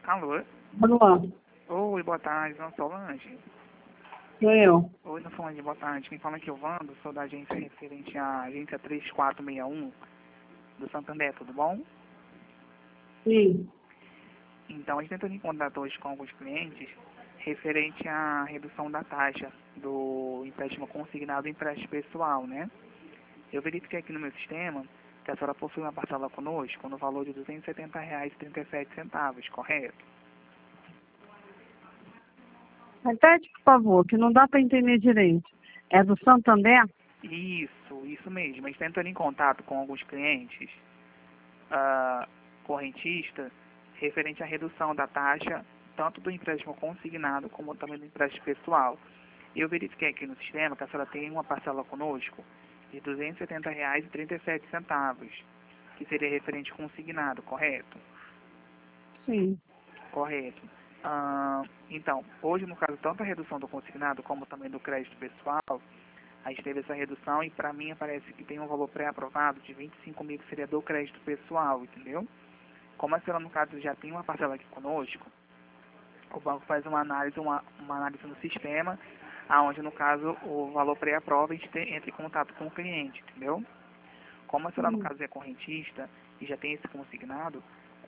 Alô? Alô, Oi, boa tarde, não Solange? sou eu. Oi, não Solange, boa tarde. Quem fala aqui é o Vando, sou da agência referente à agência 3461 do Santander, tudo bom? Sim. Então, a gente entrou em contato hoje com alguns clientes referente à redução da taxa do empréstimo consignado e empréstimo pessoal, né? Eu verifiquei aqui no meu sistema que a senhora possui uma parcela conosco no valor de R$ 270,37, correto? Repete, por favor, que não dá para entender direito. É do Santander? Isso mesmo. A gente está entrando em contato com alguns clientes correntistas referente à redução da taxa tanto do empréstimo consignado como também do empréstimo pessoal. Eu verifiquei aqui no sistema que a senhora tem uma parcela conosco de R$ 270,37, que seria referente consignado, correto? Sim. Correto. Então, hoje, no caso, tanto a redução do consignado como também do crédito pessoal, a gente teve essa redução e para mim parece que tem um valor pré-aprovado de 25 mil que seria do crédito pessoal, entendeu? Como a senhora, no caso, já tem uma parcela aqui conosco, o banco faz uma análise no sistema, aonde, no caso, o valor pré-aprova e a gente entra em contato com o cliente, entendeu? Como a senhora, no caso, é correntista e já tem esse consignado,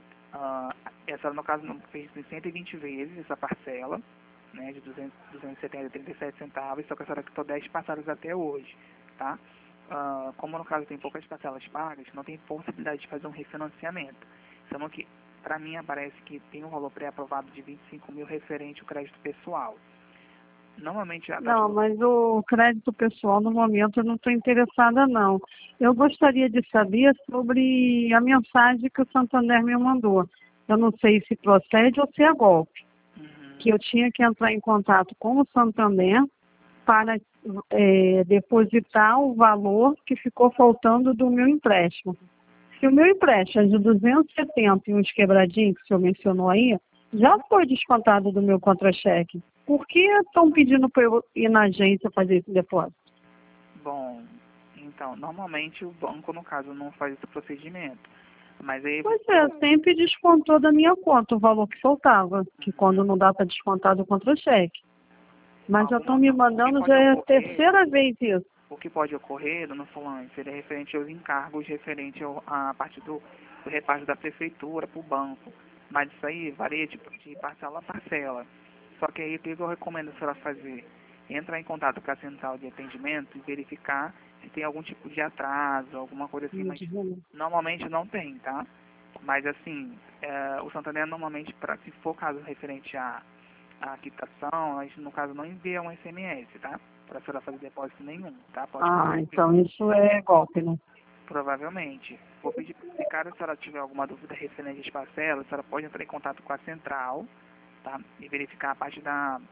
essa, no caso, não fez em 120 vezes essa parcela, né, de 270,37 centavos, só que a senhora quitou 10 parcelas até hoje, tá? Como no caso tem poucas parcelas pagas, não tem possibilidade de fazer um refinanciamento. Sendo que, para mim, aparece que tem um valor pré-aprovado de 25 mil referente ao crédito pessoal. Normalmente, a taxa Não, mas o crédito pessoal, no momento, eu não estou interessada, não. Eu gostaria de saber sobre a mensagem que o Santander me mandou. Eu não sei se procede ou se é golpe. Que eu tinha que entrar em contato com o Santander para depositar o valor que ficou faltando do meu empréstimo. Se o meu empréstimo é de 270 e uns quebradinhos que o senhor mencionou aí, já foi descontado do meu contra-cheque. Por que estão pedindo para eu ir na agência fazer esse depósito? Bom, então, normalmente o banco, no caso, não faz esse procedimento. Mas aí... Pois é, sempre descontou da minha conta o valor que faltava, que quando não dá para descontar do contra-cheque. Mas já estão me mandando, já é a terceira vez isso. O que pode ocorrer, dona Solange, seria referente aos encargos, referente à parte do repasse da prefeitura para o banco. Mas isso aí varia de parcela a parcela. Só que aí o que eu recomendo a senhora fazer? Entrar em contato com a central de atendimento e verificar se tem algum tipo de atraso, alguma coisa assim, mas normalmente não tem, tá? Mas assim, o Santander normalmente, se for caso referente à quitação, a gente no caso não envia um SMS, tá? Para a senhora fazer depósito nenhum, tá? Então isso é golpe, né? Provavelmente. Vou pedir, se caso a senhora tiver alguma dúvida referente às parcelas, a senhora pode entrar em contato com a central, tá? E verificar a parte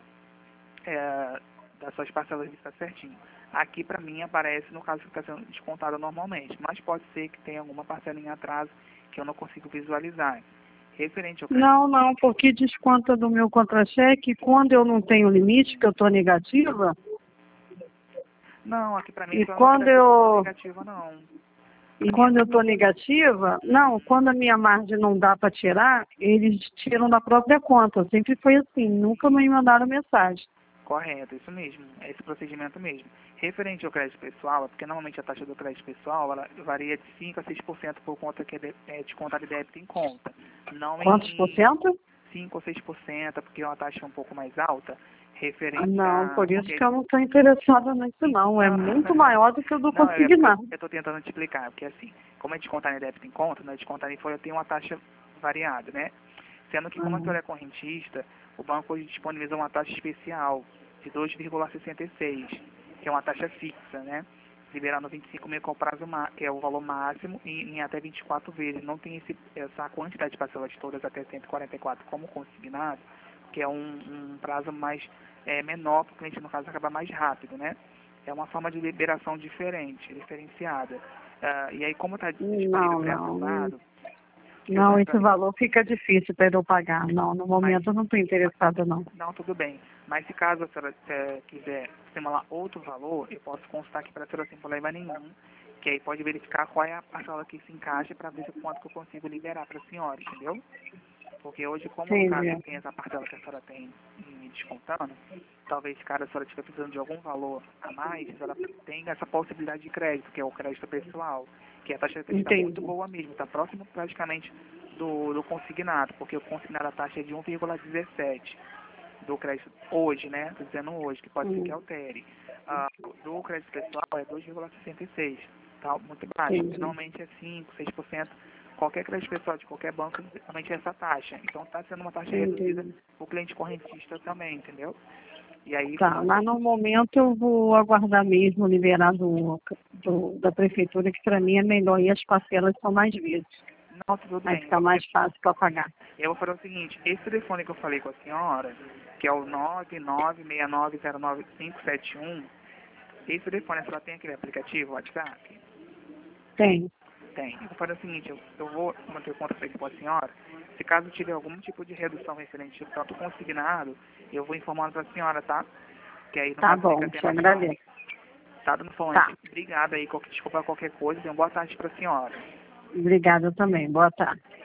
das suas parcelas de estar certinho. Aqui para mim aparece no caso que está sendo descontado normalmente, mas pode ser que tenha alguma parcela em atraso que eu não consigo visualizar. Referente ao Não, porque desconta do meu contra-cheque quando eu não tenho limite, que eu estou negativa. Não, aqui para mim E só quando não eu negativa, não. E quando eu estou negativa, não, quando a minha margem não dá para tirar, eles tiram da própria conta. Sempre foi assim, nunca me mandaram mensagem. Correto, isso mesmo, é esse procedimento mesmo. Referente ao crédito pessoal, é porque normalmente a taxa do crédito pessoal ela varia de 5% a 6% por conta que é descontado de débito em conta. Não Quantos por cento? 5 ou 6%, porque é uma taxa um pouco mais alta, referente Não, a... por isso que eu não estou interessada nisso não. É muito maior do que eu do Não, consignado. eu estou tentando te explicar, porque assim, como é descontar em débito em conta, né, descontar em folha tem uma taxa variada, né? Sendo que como a senhora é correntista, o banco hoje disponibiliza uma taxa especial de 2,66, que é uma taxa fixa, né? Liberando 25 mil com prazo, que é o valor máximo, e em até 24 vezes. Não tem essa quantidade de parcelas todas até 144 como consignado, que é um prazo mais menor, para o cliente, no caso, acaba mais rápido, né? É uma forma de liberação diferente, diferenciada. E aí, como está disponível pré-aprovado... Não, esse valor fica difícil para eu pagar. Não, no momento eu não estou interessada, não. Não, tudo bem. Mas se caso a senhora quiser simular outro valor, eu posso constar aqui para a senhora sem problema nenhum, que aí pode verificar qual é a parcela que se encaixa para ver quanto que eu consigo liberar para a senhora, entendeu? Porque hoje, como no Entendi. caso tem essa parcela que a senhora tem me descontando, talvez, caso a senhora estiver precisando de algum valor a mais, a senhora tem essa possibilidade de crédito, que é o crédito pessoal, que a taxa de crédito está Entendi. muito boa mesmo, está próximo praticamente do consignado, porque o consignado a taxa é de 1,17 do crédito hoje, né? Estou dizendo hoje, que pode ser que altere. Do crédito pessoal é 2,66, tá? Muito baixo. Entendi. Normalmente é 5, 6%. Qualquer crédito pessoal de qualquer banco, normalmente é essa taxa. Então está sendo uma taxa reduzida Entendi. para o cliente correntista também, entendeu? E aí, Tá, mas no momento eu vou aguardar mesmo liberar da prefeitura, que para mim é melhor e as parcelas são mais vezes. não, tudo Vai bem. ficar mais fácil para pagar. Eu vou fazer o seguinte, esse telefone que eu falei com a senhora, que é o 996909571, esse telefone, a senhora tem aquele aplicativo, WhatsApp? Tem. Tem. Eu vou fazer o seguinte, eu vou manter o contato aqui com a senhora. Se caso tiver algum tipo de redução referente ao tanto consignado, eu vou informando para a senhora, tá? Que aí não Tá caso bom, fica te tendo agradeço. tá dando falando. Tá. Obrigado aí, desculpa qualquer coisa, tenha uma boa tarde para a senhora. Obrigada também. Boa tarde.